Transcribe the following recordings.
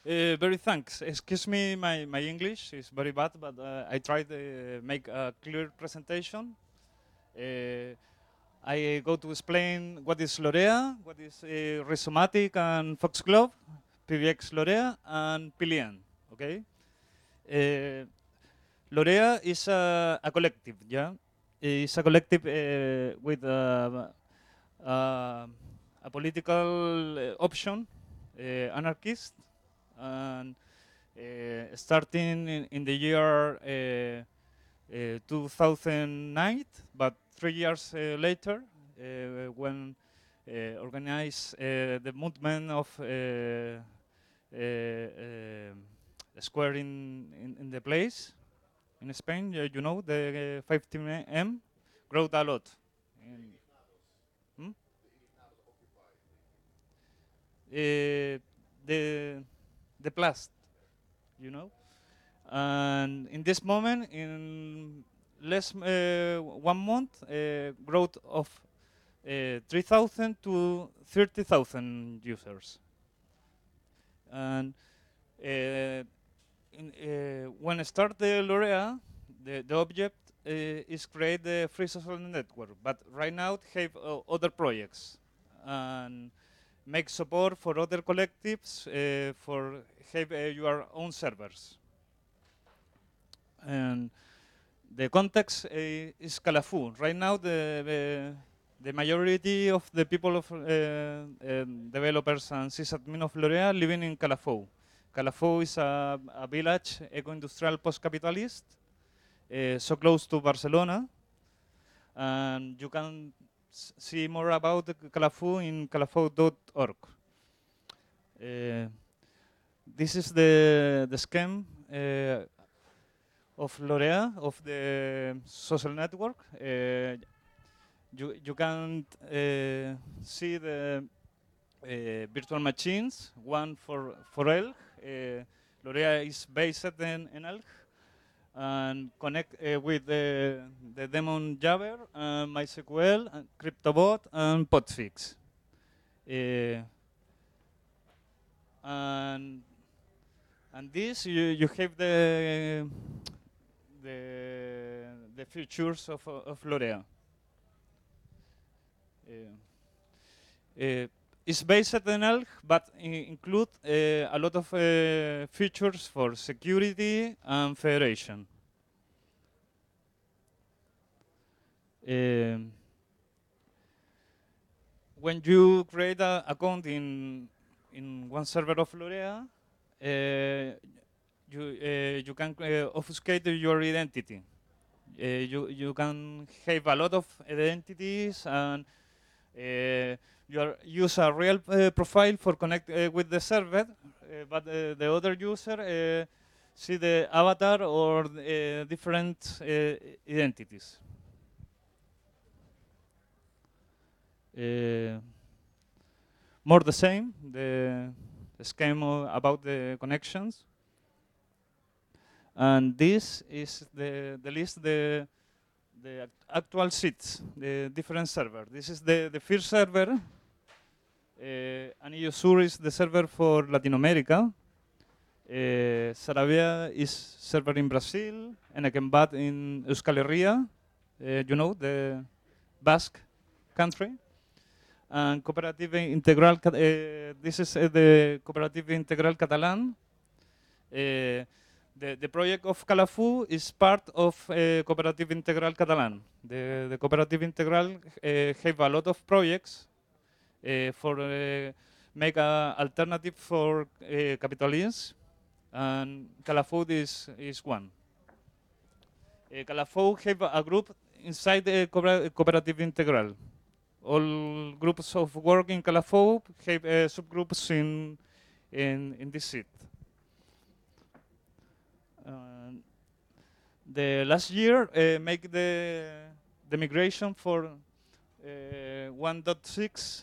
Very thanks. Excuse me, my English is very bad, but I tried to make a clear presentation. Uh, I go to explain what is Lorea, what is Rhizomatic and Foxglove, PBX Lorea, and Pilian. Okay. Uh, Lorea is a collective, yeah. It's a collective with uh, a political option, anarchist, and starting in the year 2009, but 3 years later, when organized the movement of square in the place in Spain, you know, the 15M growth a lot. Hmm? Uh, the the plast, you know. And in this moment, in less 1 month, growth of 3,000 to 30,000 users. And when I start the Lorea, the object is create the free social network. But right now, it have other projects and make support for other collectives for have your own servers. And the context is Calafou. Right now, the majority of the people of developers and sysadmin of Lorea living in Calafou. Calafou is a village eco-industrial post-capitalist, so close to Barcelona, and you can see more about Calafou in calafou.org. This is the scheme of Lorea, of the social network. You can see the virtual machines, one for Elk. Lorea is based in Elk and connect with the daemon Jabber, MySQL, and CryptoBot, and Podfix. And and this you have the features of Lorea. It's based in Elk, but include a lot of features for security and federation. Um, when you create an account in one server of Lorea, you can obfuscate your identity. You can have a lot of identities and use a real profile for connect with the server, but the other user see the avatar or different identities. Uh, More the same, the scheme about the connections. And this is the list, the actual seats, the different server. This is the first server. Anillo Sur is the server for Latin America. Saravia is server in Brazil. Enequembat in Euskal Herria, you know, the Basque country. And Cooperative Integral, this is the Cooperative Integral Catalan. The project of Calafou is part of Cooperative Integral Catalan. The Cooperative Integral have a lot of projects for make an alternative for capitalism, and Calafou is one. Calafou have a group inside the Cooperative Integral. All groups of work in Calafou have subgroups in this seat. The last year make the migration for 1.6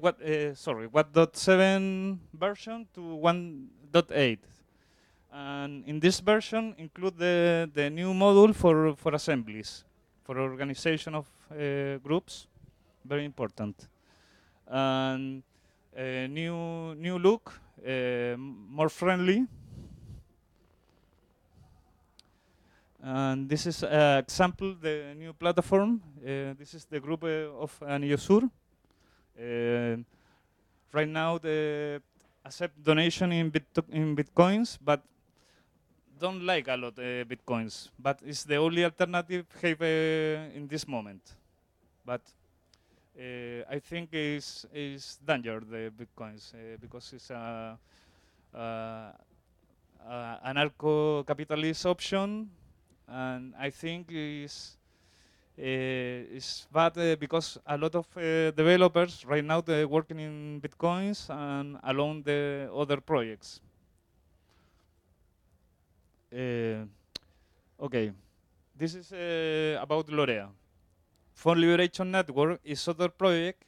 1.7 version to 1.8, and in this version include the new module for assemblies, for organization of groups, very important, and new look more friendly. And this is an example, the new platform. This is the group of Anillo Sur. Right now, they accept donation in bitcoins, but don't like a lot bitcoins. But it's the only alternative have in this moment. But I think is danger the bitcoins because it's a anarcho-capitalist option, and I think is bad because a lot of developers right now they're working in bitcoins and along the other projects. Okay, this is about Lorea. Fund Liberation Network is other project.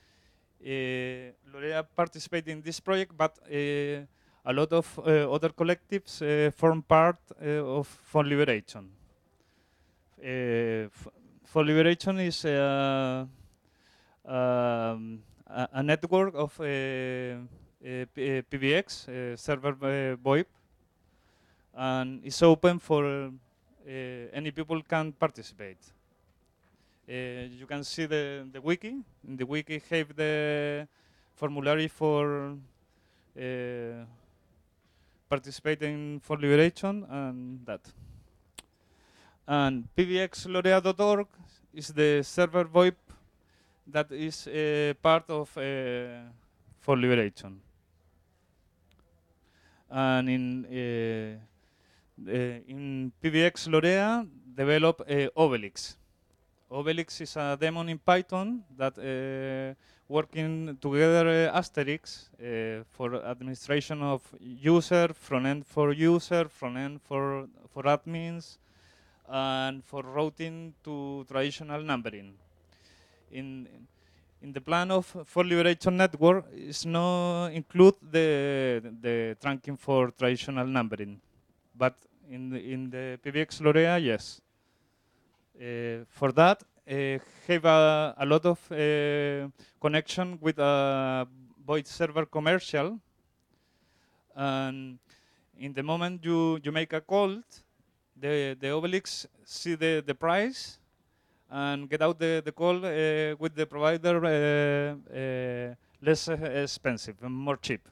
Lorea participated in this project, but a lot of other collectives form part of Fund Liberation. Fund Liberation is a network of PBX, server VoIP, and it's open for any people can participate. You can see the wiki. In the wiki have the formulary for participating for liberation and that. And pbxlorea.org is the server VoIP that is part of for liberation. And in PBX Lorea develop Obelix. Obelix is a daemon in Python that working together Asterix for administration of user, front end for user, front end for admins, and for routing to traditional numbering. In the plan of for liberation network is no include the trunking for traditional numbering, but in the PBX Lorea, yes. For that, have a lot of connection with a void server commercial, and in the moment you make a call, the Obelix see the price and get out the call with the provider less expensive and more cheap.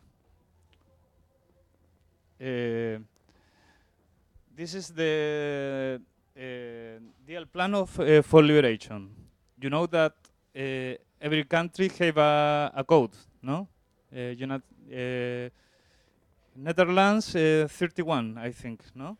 This is the deal plan of for liberation. You know that every country have a code, no? Netherlands 31, I think, no?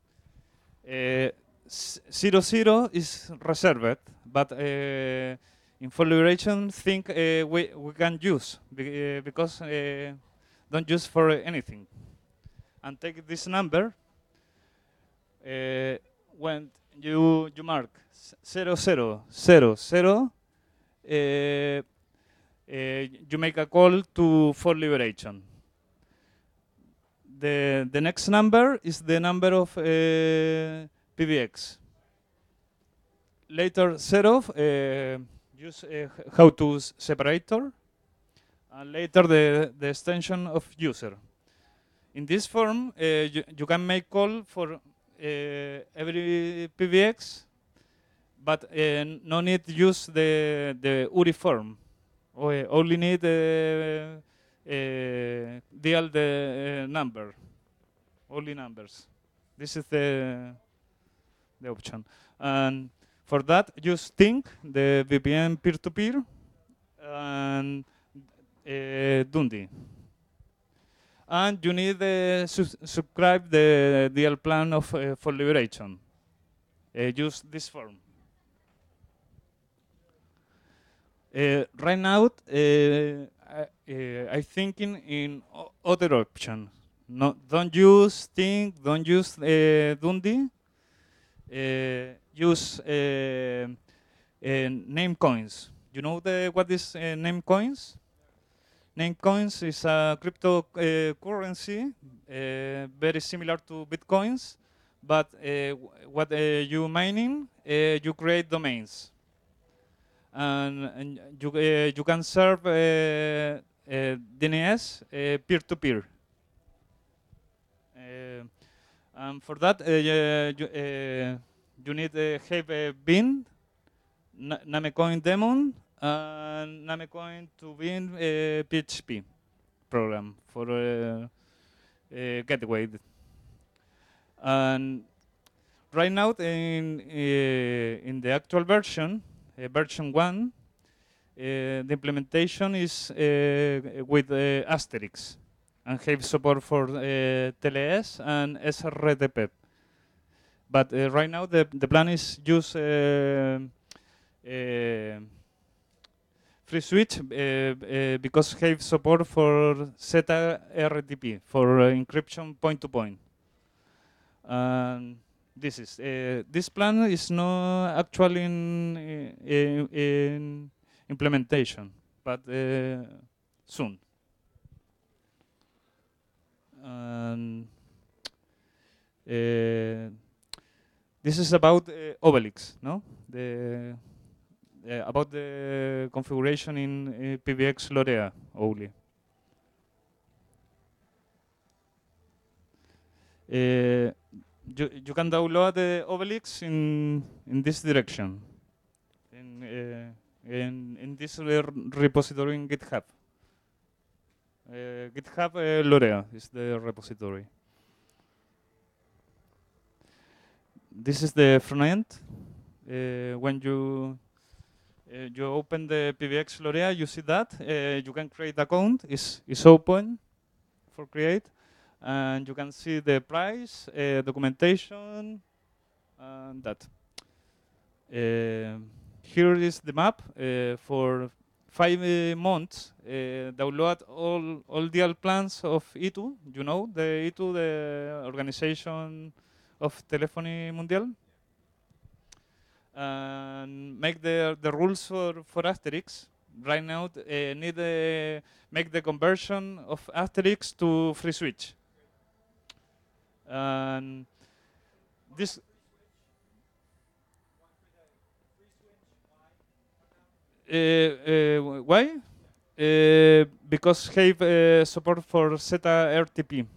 00 is reserved, but in for liberation think we can use because don't use for anything. And take this number when you mark 0000, you make a call to for liberation. The next number is the number of PBX. Later, zero use how to separator, and later the extension of user. In this form, you can make call for every PBX, but no need to use the URI form. Only need deal the number, only numbers. This is the option. And for that, use Tink, the VPN peer-to-peer, and Dundee. And you need to subscribe the deal plan of for liberation. Use this form. Right now, I'm thinking in other option. No, don't use Tink, don't use Dundee. Use name coins. You know what is name coins? Namecoins is a cryptocurrency very similar to bitcoins, but what you mining, you create domains, and you can serve DNS peer-to-peer. And for that, you need have a bin, Namecoin daemon, and Namecoin to bin PHP program for gateway. And right now, in the actual version, version 1, the implementation is with Asterix and have support for TLS and SRTP. But right now, the plan is use free switch because have support for ZRTP for encryption point to point. This plan is not actually in implementation, but soon. And this is about Obelix, no? About the configuration in PBX Lorea only. You can download the Obelix in this direction, in this repository in GitHub. GitHub Lorea is the repository. This is the front end. When you open the PBX Lorea, you see that you can create account. It's open for create. And you can see the price, documentation, and that. Here is the map for 5 months. Download all the plans of ITU. You know the ITU, the Organization of Telephony Mundial. And make the rules for Asterix. Right now, need make the conversion of Asterix to free switch. And this why? Because have support for ZRTP.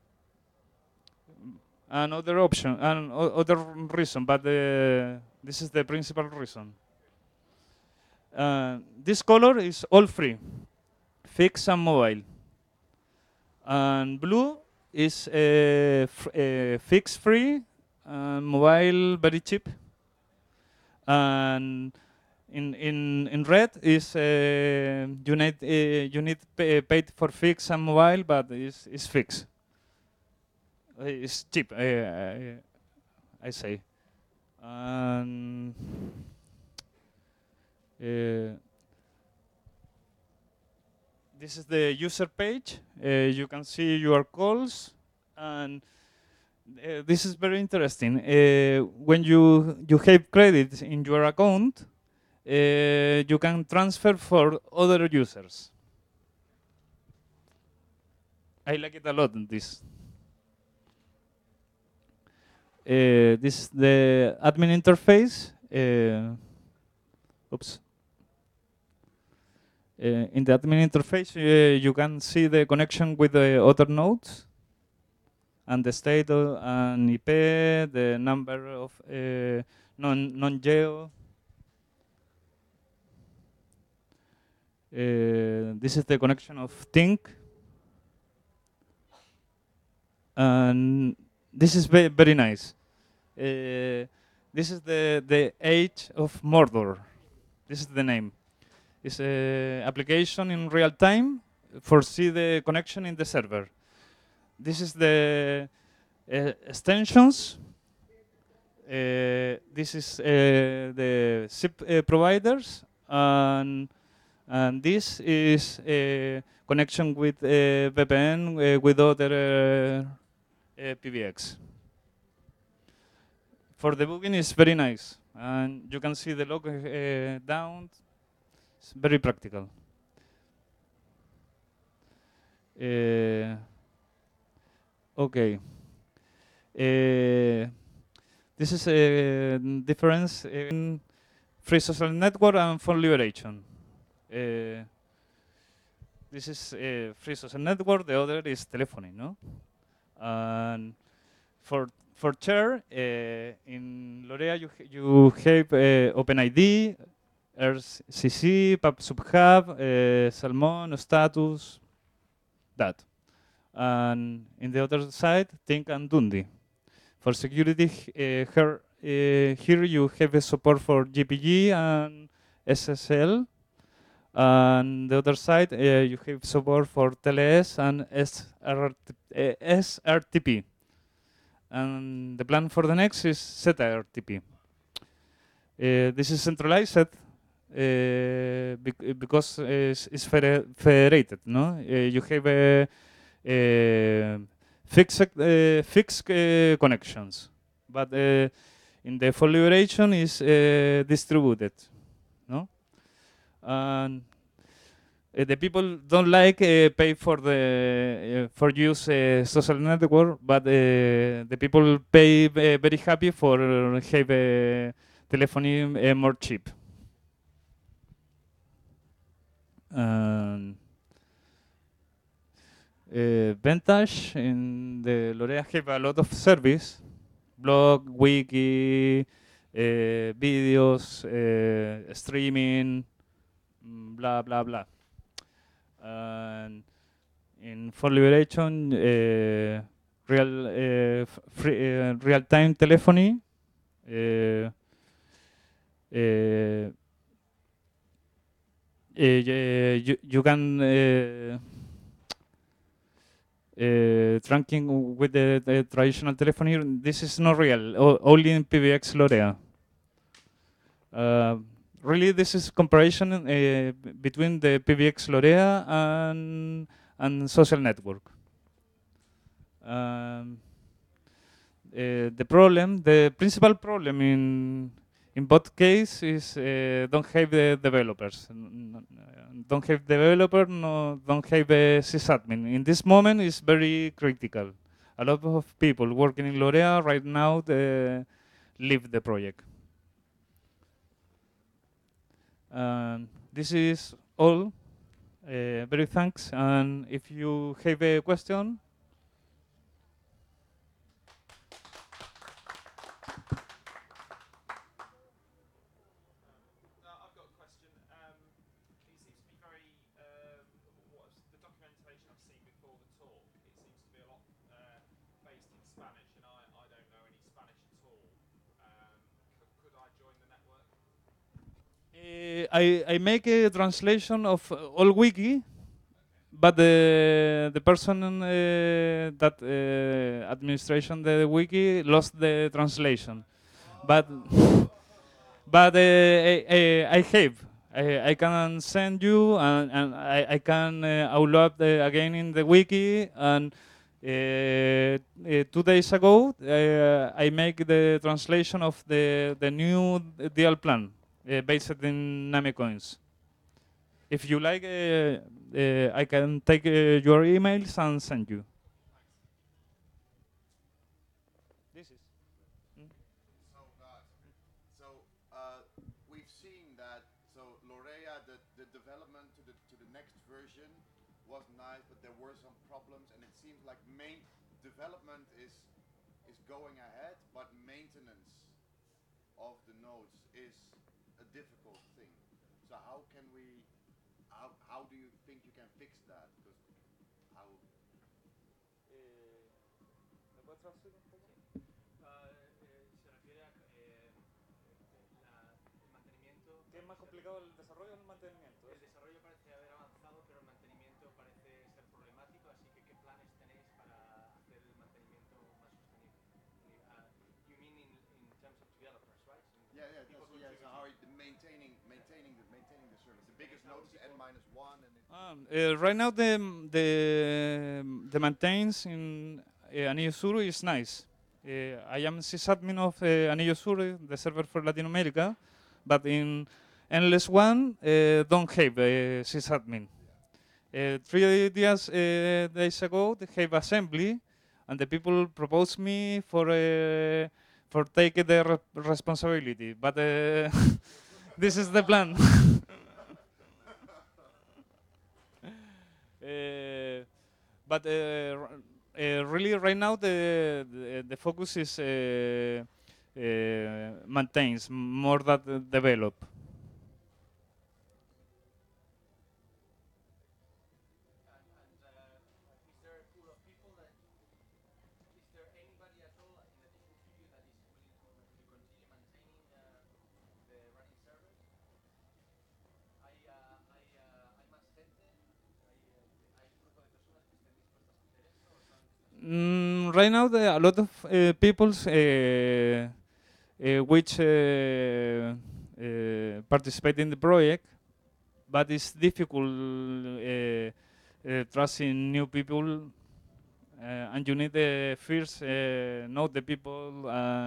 Another option, and other reason, but this is the principal reason. This color is all free, fixed and mobile. And blue is fixed free, mobile very cheap. And in red is you need paid for fixed and mobile, but it's fixed. It's cheap, I say. This is the user page. You can see your calls, and this is very interesting. When you have credit in your account, you can transfer for other users. I like it a lot. This is the admin interface. Oops. In the admin interface, you can see the connection with the other nodes and the state and IP, the number of non-geo. This is the connection of Tink. And this is very nice. This is the Age of Mordor. This is the name. It's an application in real time foresee the connection in the server. This is the extensions. This is the SIP providers, and this is a connection with VPN with other PBX. For debugging, it's very nice, and you can see the log down. It's very practical. Okay. This is a difference in free social network and phone liberation. This is a free social network, the other is telephony, no? And for share, in Lorea you have OpenID, RCC, PubSubHub, Salmon, Status, that. And in the other side, Think and Dundi. For security, here you have a support for GPG and SSL. And the other side, you have support for TLS and SRTP. And the plan for the next is ZRTP. This is centralized because it's federated. No, you have fixed connections, but in the full liberation is distributed. No, and the people don't like pay for the for use social network, but the people pay very happy for have telephony more cheap. Vantage in the Lorea have a lot of service, blog, wiki, videos, streaming, blah blah blah. And in for liberation, real-time telephony. You can trunking with the traditional telephony. This is not real. Only in PBX Lorea. Really, this is comparison between the PBX Lorea and social network. The principal problem in both cases is don't have the developers. Don't have developer, don't have a sysadmin. In this moment, it's very critical. A lot of people working in Lorea right now leave the project. This is all. Very thanks. And if you have a question. I've got a question. It seems to be very, the documentation I've seen before the talk, it seems to be a lot based in Spanish, and I don't know any Spanish at all. Could I join the network? I make a translation of all wiki, but the person that administration the wiki lost the translation. But I have. I can send you, and I can upload again in the wiki. And 2 days ago, I make the translation of the new deal plan based in Name Coins. If you like, I can take your emails and send you. We've seen that. So Lorea, the development to the next version was nice, but there were some problems, and it seems like main development is going ahead, but maintenance of the nodes is a difficult thing. So how can we? How do you think you can fix that? Because how? ¿Me puedes traducir un poco? Se refiere a el mantenimiento. ¿Qué es más complicado, el desarrollo o el mantenimiento? El desarrollo parece haber avanzado, pero el mantenimiento parece ser problemático, así que ¿qué planes tenéis para hacer el mantenimiento más sostenible? You mean in terms of developers, right? Yeah. So how are you maintaining the service? The biggest node is n-1, and right now the maintains in Anillo Sur is nice. I am sysadmin of Anillo Sur, the server for Latin America, but in Endless One don't have a sysadmin. 3 days ago, they have assembly, and the people proposed me for taking the responsibility, but this is the plan. But Really, right now the focus is maintains more than develop. Right now, a lot of peoples which participate in the project, but it's difficult trusting new people, and you need first know the people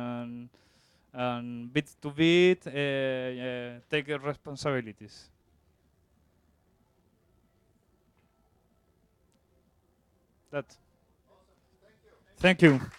and bit to bit take responsibilities. That. Thank you.